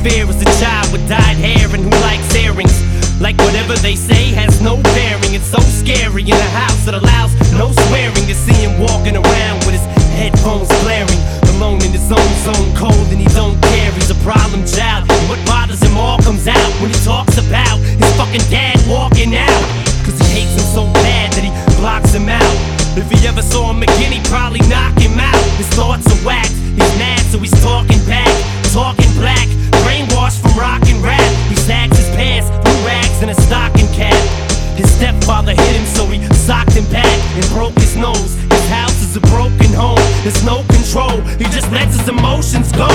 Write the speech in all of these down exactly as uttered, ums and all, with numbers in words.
fear is a child with dyed hair and who likes earrings. Like whatever they say has no bearing. It's so scary in a house that allows no swearing. To see him walking around with his headphones blaring, alone in his own zone, cold and he don't care. He's a problem child, and what bothers him all comes out when he talks about his fucking dad walking out. Cause he hates him so bad that he blocks him out. If he ever saw him again, he'd probably knock him out. His thoughts are whacked, he's mad so he's talking back, talking black, brainwashed from rock and rap. He sags his pants, blue rags and a stocking cap. His stepfather hit him so he socked him back and broke his nose. His house is a broken home, there's no control, he just lets his emotions go.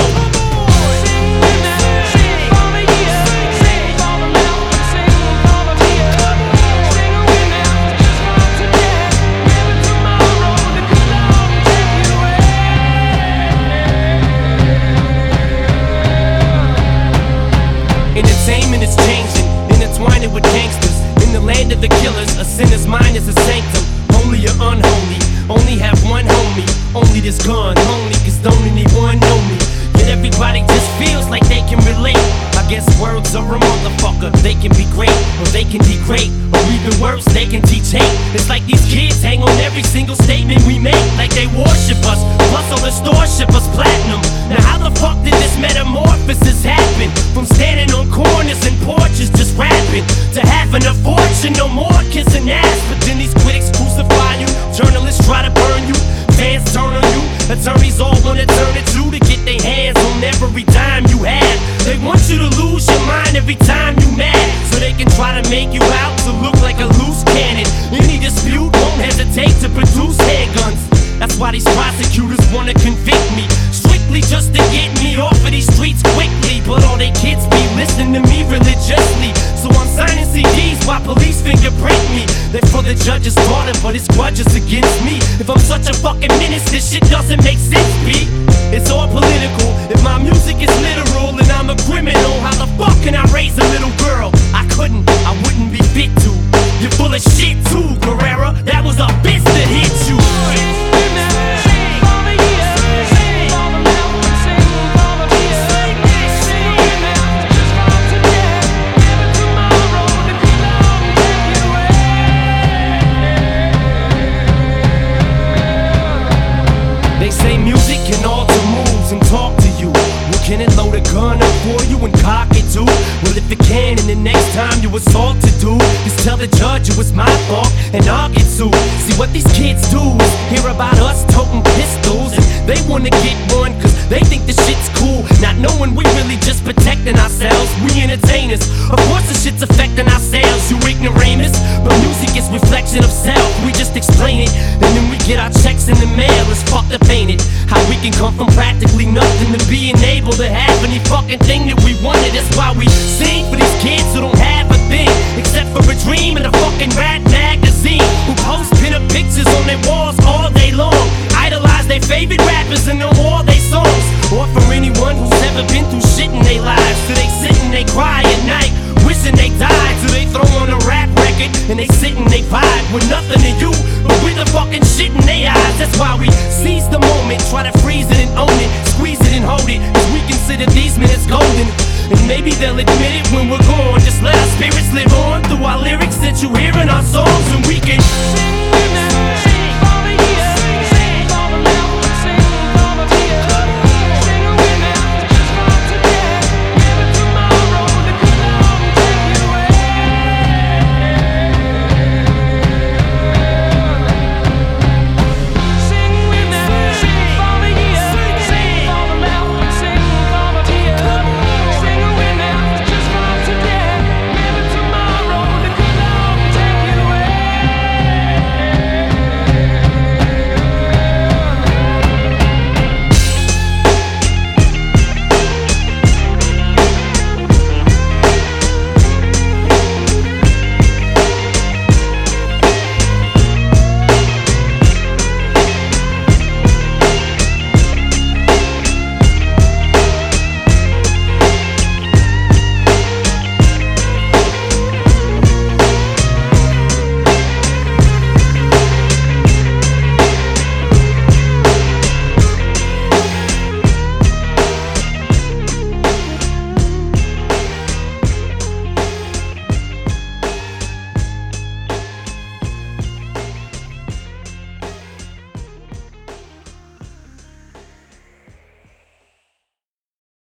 Entertainment is changing, intertwining with gangsters. In the land of the killers, a sinner's mind is a sanctum. Holy or unholy, only have one homie. Only this gun, only cause don't anyone know me. Yet everybody just feels like they can relate. I guess words are a motherfucker. They can be great, or they can degrade, or even worse, they can teach hate. It's like these kids hang on every single statement we make, like they worship us, plus all the stores ship us platinum. Now how the fuck did this metamorphosis happen? From standing on corners and porches just rapping, to having a fortune, no more kissing ass. But then these critics crucify you, journalists try to burn you, fans turn on you, attorneys all wanna turn it to to get their hands on every dime you have. They want you to lose your mind every time you mad, so they can try to make you out to look like a loose cannon. Any dispute won't hesitate to produce handguns. That's why these prosecutors wanna convict me, strictly just to get me off of these streets quickly. But all they kids be listening to me religiously, so I'm signing C Ds while police fingerprint me. They're for the judge's daughter, but his grudge is against me. If I'm such a fucking menace, this shit doesn't make sense, B. It's all political. If my music is literal and I'm a criminal, how the fuck can I raise a little girl? I couldn't, I wouldn't be fit to. You're full of shit too, Guerrera. That was a bitch that hit you. They say music can alter moods and talk to you. Well, can it load a gun up for you and cock it too? Well, if it can, and the next time you assault to do, just tell the judge it was my fault and I'll get sued. See what these kids do is hear about us toting pistols, and they wanna get one cause they think the shit's cool, not knowing we really just protecting ourselves. We entertainers, of course the shit's affecting our sales, you ignoramus. But music is reflection of self, we just explain it, and then we get our checks in the mail. It's fucked up, ain't it? How we can come from practically nothing to being able to have any fucking thing that we wanted. That's why we sing for these kids who don't have a thing, except for a dream and a fucking rat magazine, who post pin-up pictures on their walls all day long, idolize their favorite rappers and know all their songs. Or for anyone who's ever been through shit in their lives, so they sit and they cry at night, wishing they died. So they throw on a rap record and they sit and they vibe with nothing to you, but with the fucking shit in their eyes. That's why we seize the moment, try to freeze it and own it, squeeze it and hold it, cause we consider these minutes golden. And maybe they'll admit it when we're gone. Just let our spirits live on through our lyrics that you hear in our songs, and we can